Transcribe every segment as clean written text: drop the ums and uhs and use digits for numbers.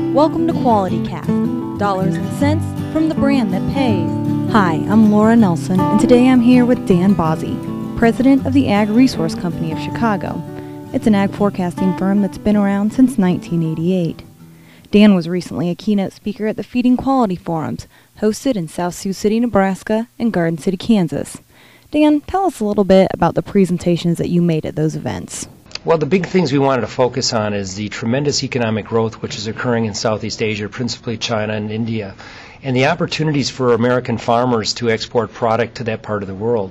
Welcome to Quality Cast, dollars and cents from the brand that pays. Hi, I'm Laura Nelson, and today I'm here with Dan Bozzi, president of the Ag Resource Company of Chicago. It's an ag forecasting firm that's been around since 1988. Dan was recently a keynote speaker at the Feeding Quality Forums, hosted in South Sioux City, Nebraska, and Garden City, Kansas. Dan, tell us a little bit about the presentations that you made at those events. Well, the big things we wanted to focus on is the tremendous economic growth which is occurring in Southeast Asia, principally China and India, and the opportunities for American farmers to export product to that part of the world.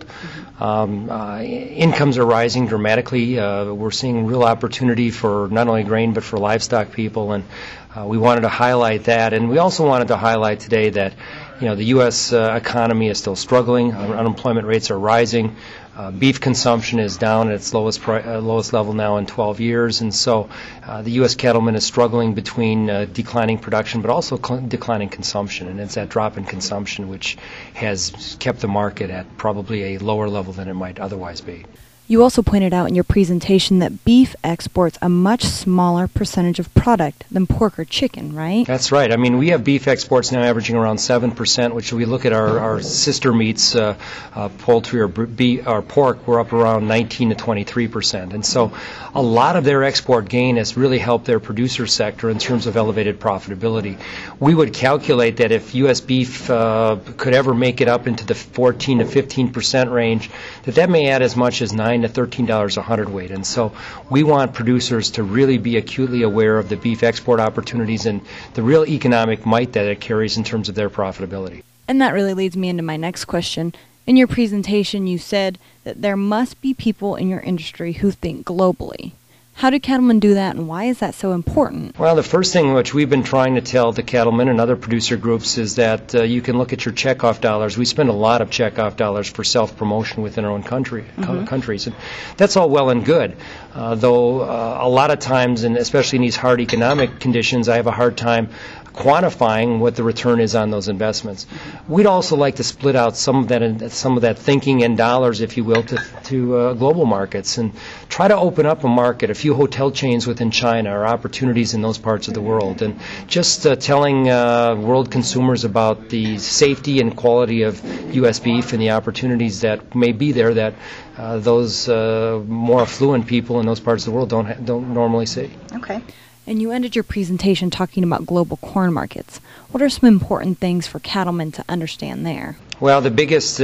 Incomes are rising dramatically. We're seeing real opportunity for not only grain but for livestock people, and we wanted to highlight that. And we also wanted to highlight today that the U.S. economy is still struggling. Unemployment rates are rising. Beef consumption is down at its lowest level now in 12 years, and so the U.S. cattleman is struggling between declining production but also declining consumption, and it's that drop in consumption which has kept the market at probably a lower level than it might otherwise be. You also pointed out in your presentation that beef exports a much smaller percentage of product than pork or chicken, right? That's right. I mean, we have beef exports now averaging around 7%, which we look at our sister meats, poultry or pork, we're up around 19 to 23%. And so a lot of their export gain has really helped their producer sector in terms of elevated profitability. We would calculate that if U.S. beef could ever make it up into the 14 to 15% range, that may add as much as $9 to $13 a hundredweight. And so we want producers to really be acutely aware of the beef export opportunities and the real economic might that it carries in terms of their profitability. And that really leads me into my next question. In your presentation, you said that there must be people in your industry who think globally. How do cattlemen do that, and why is that so important? Well, the first thing which we've been trying to tell the cattlemen and other producer groups is that you can look at your checkoff dollars. We spend a lot of checkoff dollars for self-promotion within our own countries, and that's all well and good. Though a lot of times, and especially in these hard economic conditions, I have a hard time quantifying what the return is on those investments. We'd also like to split out some of that thinking in dollars, if you will, to global markets and try to open up a market, a few hotel chains within China or opportunities in those parts of the world, and just telling world consumers about the safety and quality of U.S. beef and the opportunities that may be there that those more affluent people in those parts of the world don't normally see. Okay. And you ended your presentation talking about global corn markets. What are some important things for cattlemen to understand there? Well, the biggest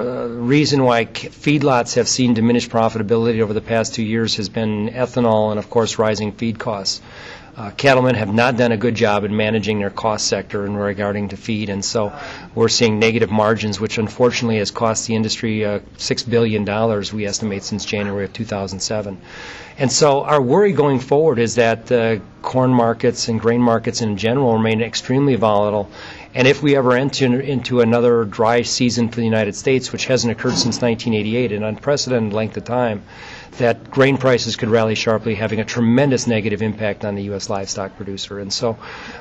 reason why feedlots have seen diminished profitability over the past 2 years has been ethanol and, of course, rising feed costs. Cattlemen have not done a good job in managing their cost sector in regarding to feed, and so we're seeing negative margins, which unfortunately has cost the industry $6 billion, we estimate, since January of 2007. And so our worry going forward is that corn markets and grain markets in general remain extremely volatile. And if we ever enter into another dry season for the United States, which hasn't occurred since 1988, an unprecedented length of time, that grain prices could rally sharply, having a tremendous negative impact on the U.S. livestock producer. And so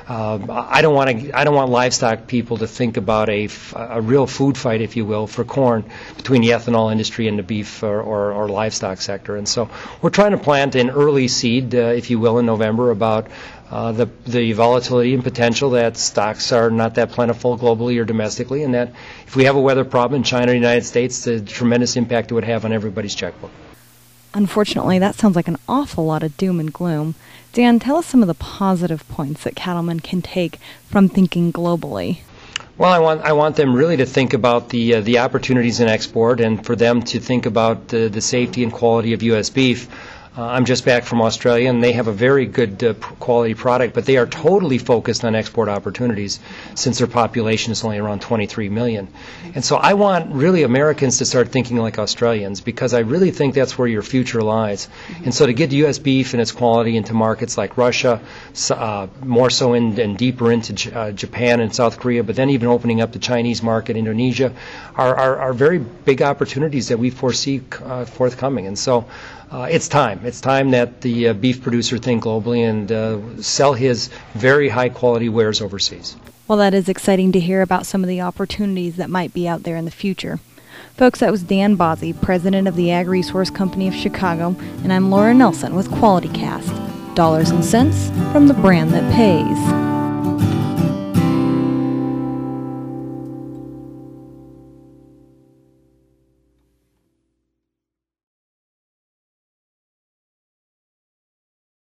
I don't want livestock people to think about a real food fight, if you will, for corn between the ethanol industry and the beef or livestock sector. And so we're trying to plant an early seed, if you will, in November about the volatility and potential that stocks are not that plentiful globally or domestically, and that if we have a weather problem in China or the United States, the tremendous impact it would have on everybody's checkbook. Unfortunately, that sounds like an awful lot of doom and gloom. Dan, tell us some of the positive points that cattlemen can take from thinking globally. Well, I want them really to think about the opportunities in export, and for them to think about the safety and quality of U.S. beef. I'm just back from Australia, and they have a very good quality product, but they are totally focused on export opportunities since their population is only around 23 million. And so I want really Americans to start thinking like Australians, because I really think that's where your future lies. And so to get U.S. beef and its quality into markets like Russia, more so and deeper into Japan and South Korea, but then even opening up the Chinese market, Indonesia, are very big opportunities that we foresee forthcoming. And so it's time. It's time that the beef producer think globally and sell his very high-quality wares overseas. Well, that is exciting to hear about some of the opportunities that might be out there in the future. Folks, that was Dan Bozzi, president of the Ag Resource Company of Chicago, and I'm Laura Nelson with Quality Cast. Dollars and cents from the brand that pays.